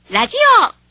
ラジ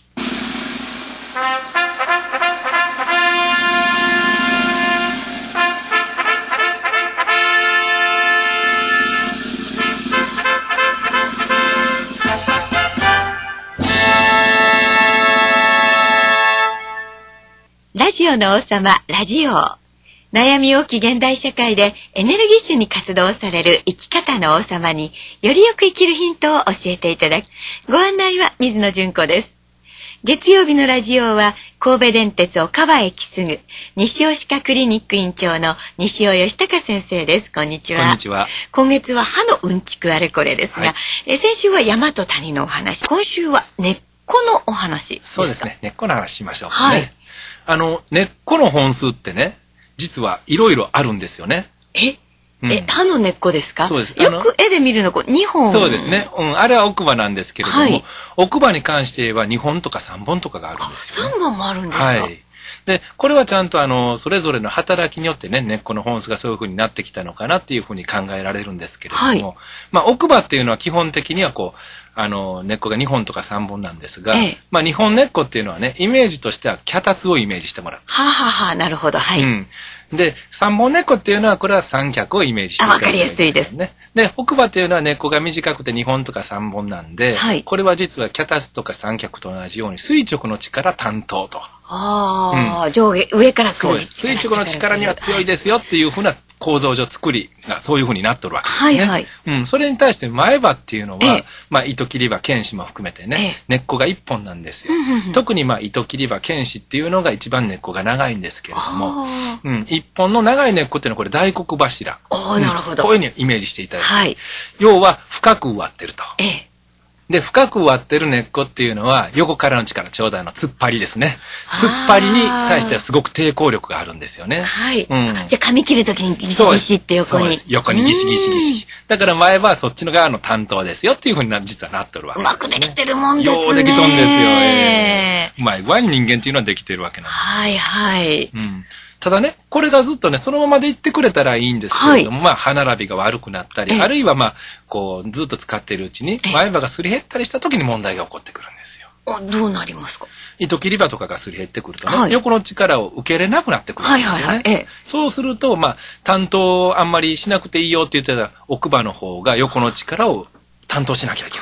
ラジオの王様、ラジオ。悩み多き現代社会でエネルギッシュに活動される生き方の王様によりよく生きるヒントを教えていただき、ご案内は水野純子です。月曜日のラジオは神戸電鉄岡場駅すぐ西尾歯科クリニック院長の西尾義孝先生です。こんにちは。 こんにちは。 今月は歯のうんちくあれこれですが、先週は山と谷のお話、今週は根っこのお話ですか。 そうですね。根っこの話しましょう、ね。 はい。 根っこの本数ってね、実はいろいろあるんですよね。 歯の根っこですか。 そうです。 よく絵で見るの2本。 そうですね。あれは奥歯なんですけれども、奥歯に関して言えば2本とか3本とかがあるんですよ、ね。 3本もあるんですか。 はい。で、これはちゃんとそれぞれの働きによってね、根っこの本数がそういう風になってきたのかなっていう風に考えられるんですけれども、奥歯っていうのは基本的には根っこが2本とか3本なんですが、2本根っこっていうのはね、イメージとしては脚立をイメージしてもらう。 なるほど、はい。 で、3本根っこっていうのは、これは三脚をイメージしていただく、 わかりやすいですね。 で、奥歯っていうのは根っこが短くて2本とか3本なんで、これは実は脚立とか三脚と同じように垂直の力担当と。 上下、上から来る。 そうです。垂直の力には強いですよっていうふうな構造上作りがそういうふうになっとるわけですね。それに対して前歯っていうのは、糸切り歯、犬歯も含めてね、根っこが1本なんですよ。特に糸切り歯、犬歯っていうのが一番根っこが長いんですけれども、1本の長い根っこっていうのはこれ大黒柱。 なるほど。 こういうふうにイメージしていただいて。要は深く植わってると。で、深く割ってる根っこっていうのは、横からの力、ちょうど突っ張りですね。突っ張りに対してはすごく抵抗力があるんですよね。 じゃあ、噛み切るときにギシギシって横に。そうです。 横にギシギシギシ。だから前はそっちの側の担当ですよっていうふうに実はなってるわけです、ね。 うまくできてるもんですね。 ようできとんですよ。うまい具合に人間っていうのはできてるわけなんです。ただね、これがずっとね、そのままでいってくれたらいいんですけれども、歯並びが悪くなったり、あるいはずっと使っているうちに、前歯がすり減ったりした時に問題が起こってくるんですよ。 どうなりますか。 糸切り歯とかがすり減ってくるとね、横の力を受けれなくなってくるんですよね。そうすると、担当あんまりしなくていいよって言ってた奥歯の方が横の力を担当しなきゃいけない。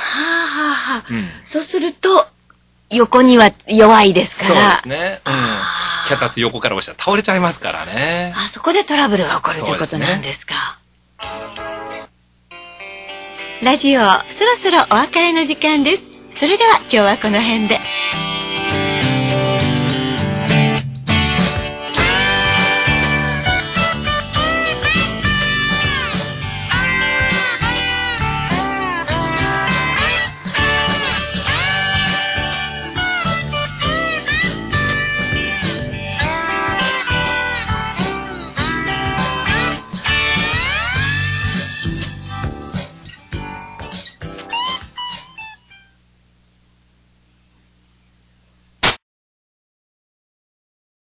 そうすると、横には弱いですから。 そうですね。脚立横から押したら倒れちゃいますからね。 そこでトラブルが起こるということなんですか。ラジオ、そろそろお別れの時間です。それでは今日はこの辺で。